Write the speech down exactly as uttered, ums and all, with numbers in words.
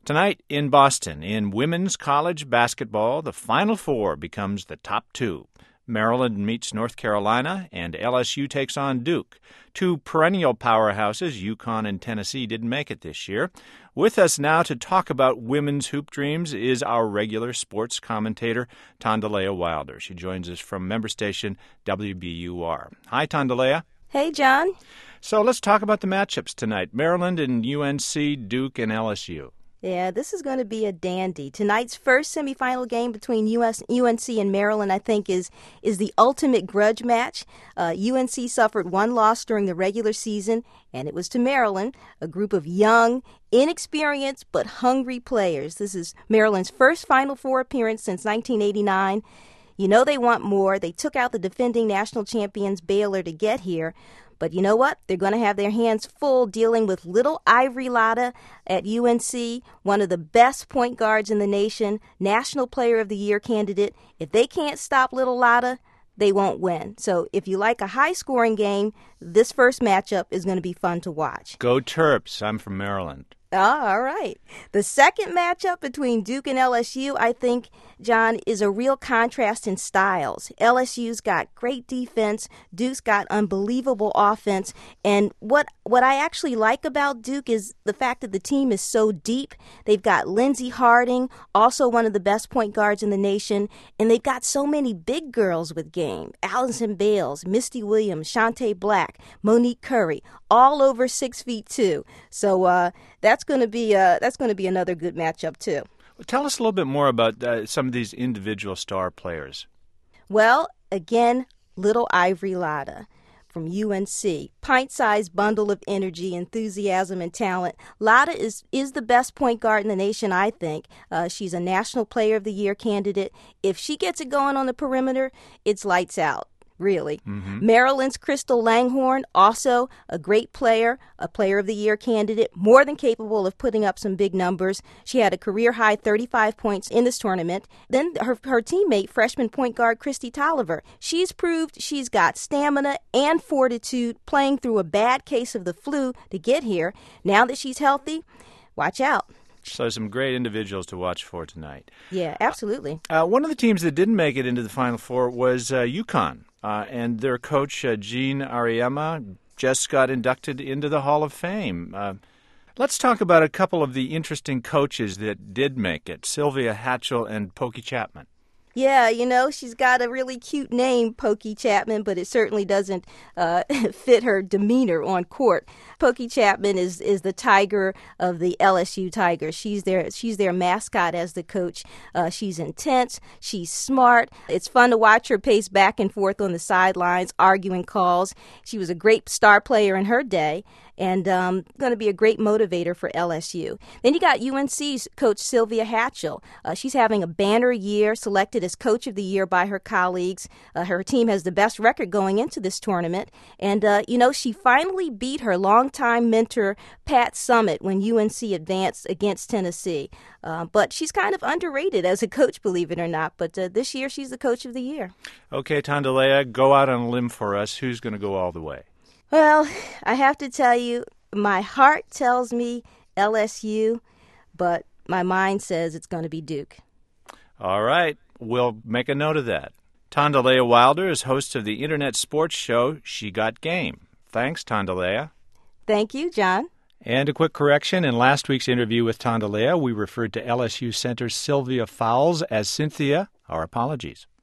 Tonight in Boston, in women's college basketball, the Final Four becomes the top two. Maryland meets North Carolina, and L S U takes on Duke. Two perennial powerhouses, UConn and Tennessee, didn't make it this year. With us now to talk about women's hoop dreams is our regular sports commentator, Tondalea Wilder. She joins us from member station W B U R. Hi, Tondalea. Hey, John. So let's talk about the matchups tonight. Maryland and U N C, Duke and L S U. Yeah, this is going to be a dandy. Tonight's first semifinal game between U S, U N C and Maryland, I think, is is the ultimate grudge match. Uh, U N C suffered one loss during the regular season, and it was to Maryland, a group of young, inexperienced, but hungry players. This is Maryland's first Final Four appearance since nineteen eighty-nine. You know they want more. They took out the defending national champions Baylor to get here. But you know what? They're going to have their hands full dealing with little Ivory Latta at U N C, one of the best point guards in the nation, National Player of the Year candidate. If they can't stop little Latta, they won't win. So if you like a high-scoring game, this first matchup is going to be fun to watch. Go Terps. I'm from Maryland. Oh, all right. The second matchup between Duke and L S U, I think, John, is a real contrast in styles. L S U's got great defense. Duke's got unbelievable offense. And what what I actually like about Duke is the fact that the team is so deep. They've got Lindsey Harding, also one of the best point guards in the nation. And they've got so many big girls with game. Allison Bales, Misty Williams, Shantae Black, Monique Curry, all over six feet two. So uh, that's going to be uh, that's going to be another good matchup too. Well, tell us a little bit more about uh, some of these individual star players. Well, again, little Ivory Latta from U N C, pint-sized bundle of energy, enthusiasm, and talent. Latta is is the best point guard in the nation, I think. Uh, she's a National Player of the Year candidate. If she gets it going on the perimeter, it's lights out. Really. Mm-hmm. Maryland's Crystal Langhorne, also a great player, a Player of the Year candidate, more than capable of putting up some big numbers. She had a career-high thirty-five points in this tournament. Then her, her teammate, freshman point guard Kristi Tolliver. She's proved she's got stamina and fortitude, playing through a bad case of the flu to get here. Now that she's healthy, watch out. So some great individuals to watch for tonight. Yeah, absolutely. Uh, one of the teams that didn't make it into the Final Four was uh, UConn. Uh, and their coach, uh, Gene Auriemma, just got inducted into the Hall of Fame. Uh, let's talk about a couple of the interesting coaches that did make it, Sylvia Hatchell and Pokey Chapman. Yeah, you know, she's got a really cute name, Pokey Chapman, but it certainly doesn't uh, fit her demeanor on court. Pokey Chapman is, is the tiger of the L S U Tigers. She's their she's their mascot as the coach. Uh, she's intense. She's smart. It's fun to watch her pace back and forth on the sidelines, arguing calls. She was a great star player in her day, and um, going to be a great motivator for L S U. Then you got U N C's coach Sylvia Hatchell. Uh, she's having a banner year, selected as Coach of the Year by her colleagues. Uh, her team has the best record going into this tournament. And, uh, you know, she finally beat her longtime mentor, Pat Summitt, when U N C advanced against Tennessee. Uh, but she's kind of underrated as a coach, believe it or not. But uh, this year, she's the Coach of the Year. Okay, Tondalea, go out on a limb for us. Who's going to go all the way? Well, I have to tell you, my heart tells me L S U, but my mind says it's going to be Duke. All right. We'll make a note of that. Tondalea Wilder is host of the internet sports show She Got Game. Thanks, Tondalea. Thank you, John. And a quick correction. In last week's interview with Tondalea, we referred to L S U center Sylvia Fowles as Cynthia. Our apologies.